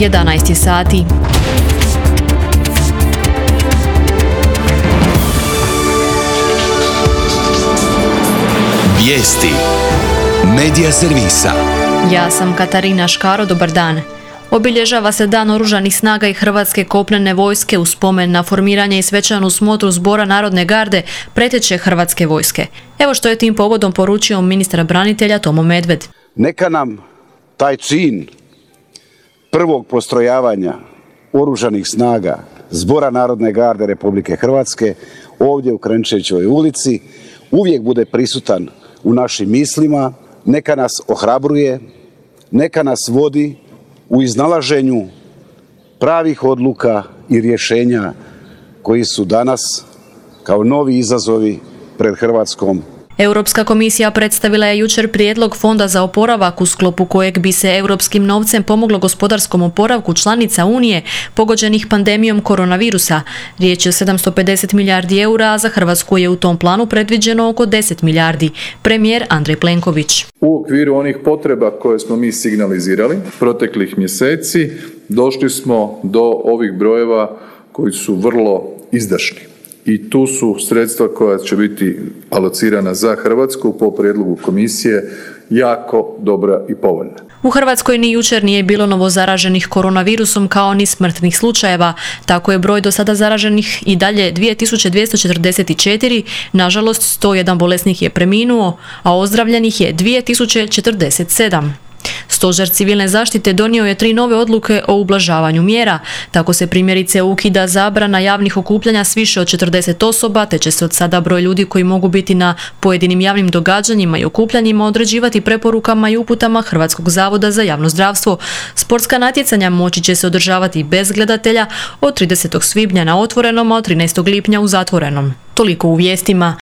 11 sati. Vijesti Medija servisa. Ja sam Katarina Škaro, dobar dan. Obilježava se Dan Oružanih snaga i Hrvatske kopnene vojske u spomen na formiranje i svečanu smotru Zbora Narodne garde preteče Hrvatske vojske. Evo što je tim povodom poručio ministar branitelja Tomo Medved. Neka nam taj čin prvog postrojavanja Oružanih snaga Zbora Narodne garde Republike Hrvatske ovdje u Krenčevićevoj ulici uvijek bude prisutan u našim mislima, neka nas ohrabruje, neka nas vodi u iznalaženju pravih odluka i rješenja koji su danas kao novi izazovi pred Hrvatskom. Europska komisija predstavila je jučer prijedlog Fonda za oporavak u sklopu kojeg bi se europskim novcem pomoglo gospodarskom oporavku članica Unije pogođenih pandemijom koronavirusa. Riječ je o 750 milijardi eura, a za Hrvatsku je u tom planu predviđeno oko 10 milijardi. Premijer Andrej Plenković. U okviru onih potreba koje smo mi signalizirali proteklih mjeseci došli smo do ovih brojeva koji su vrlo izdašni. I tu su sredstva koja će biti alocirana za Hrvatsku po prijedlogu komisije jako dobra i povoljna. U Hrvatskoj ni jučer nije bilo novozaraženih koronavirusom kao ni smrtnih slučajeva. Tako je broj do sada zaraženih i dalje 2244, nažalost 101 bolesnik je preminuo, a ozdravljenih je 2047. Stožer civilne zaštite donio je 3 nove odluke o ublažavanju mjera. Tako se primjerice ukida zabrana javnih okupljanja s više od 40 osoba, te će se od sada broj ljudi koji mogu biti na pojedinim javnim događanjima i okupljanjima određivati preporukama i uputama Hrvatskog zavoda za javno zdravstvo. Sportska natjecanja moći će se održavati bez gledatelja od 30. svibnja na otvorenom, a od 13. lipnja u zatvorenom. Toliko u vijestima.